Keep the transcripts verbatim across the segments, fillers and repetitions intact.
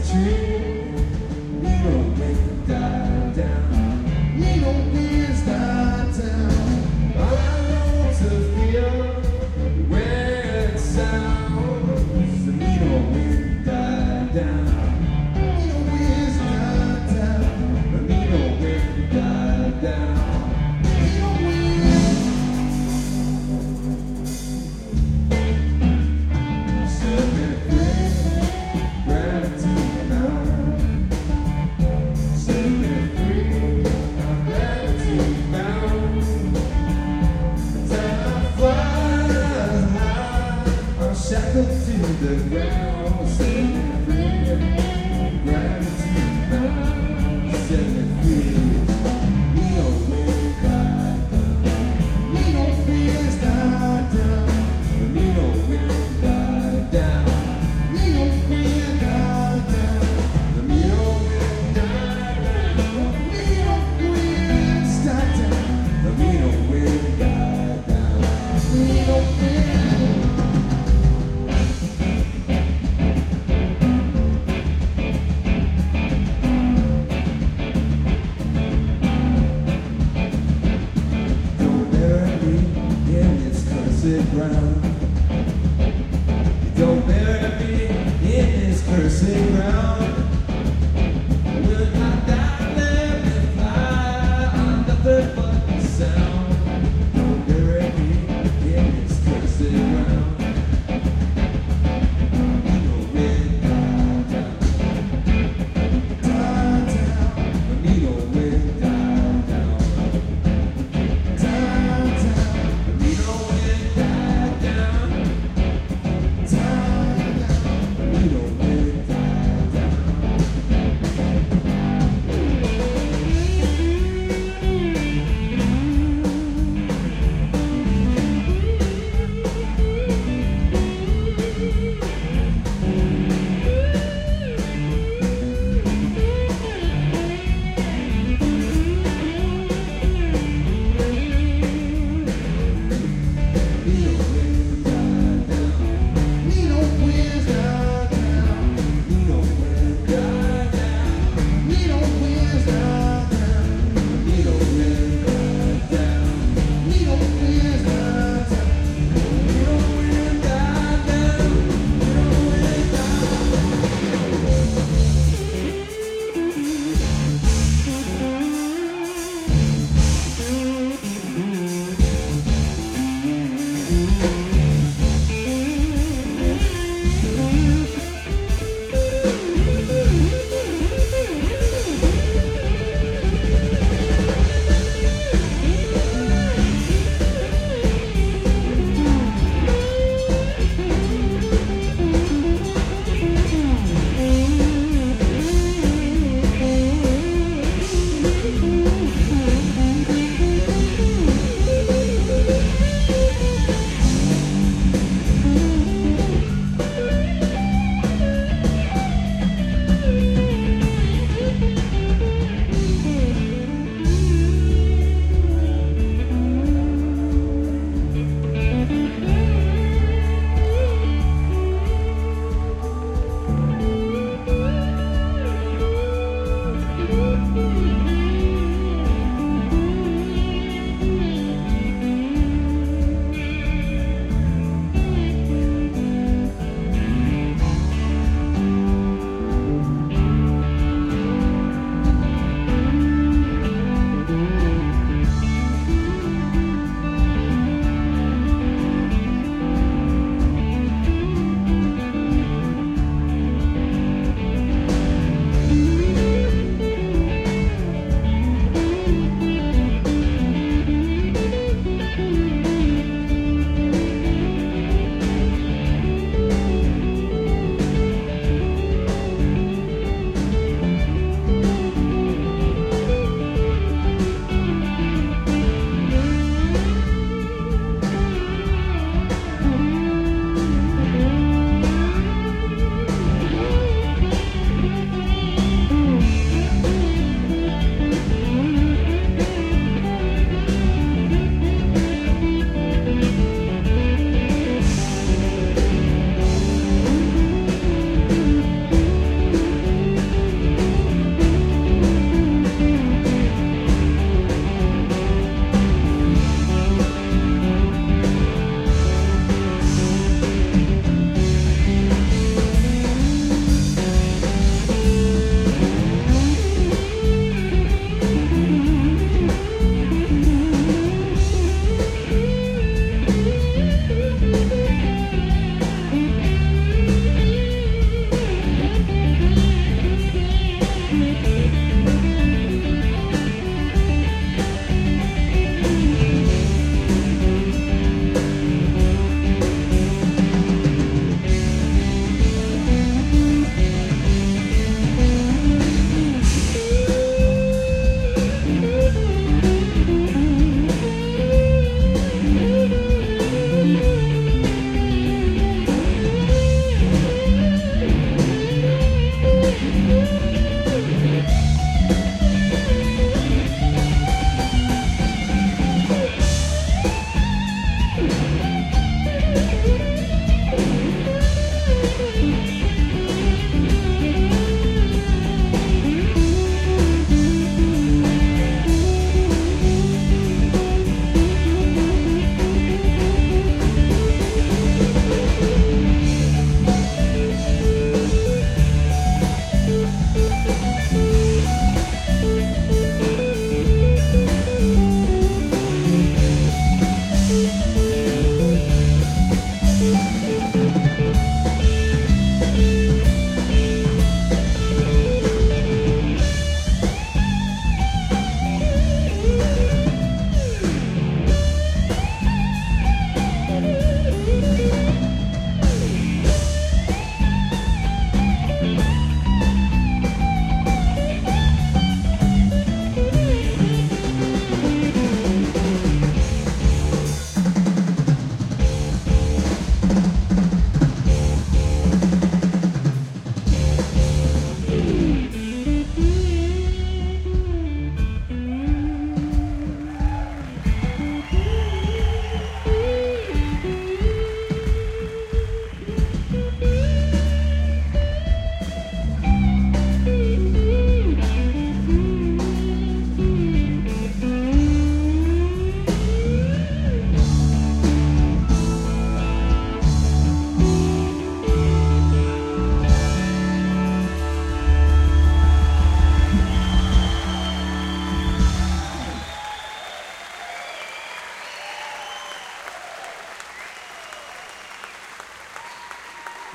Shackled to the ground, set me free. Gravity bound, set me free. We don't win God down. We don't win God down. We don't win God down. We don't win God down. We don't win God down. We don't win God down. We don't win God down. We don't win. Ground. Don't bury me in this cursed ground. Will not die, let me fly on nothing but the sound. Don't bury me in this cursed ground. We don't win God down. God down. We don't win God down. God down. We don't win God down.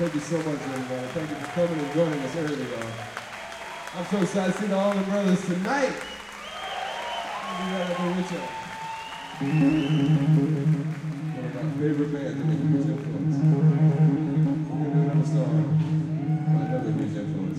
Thank you so much, everybody. Thank you for coming and joining us early, y'all. I'm so excited to see the Allman Brothers tonight. I'll be right up there with y'all. One of my favorite bands that make a huge influence. We're going to do another song by another huge influence.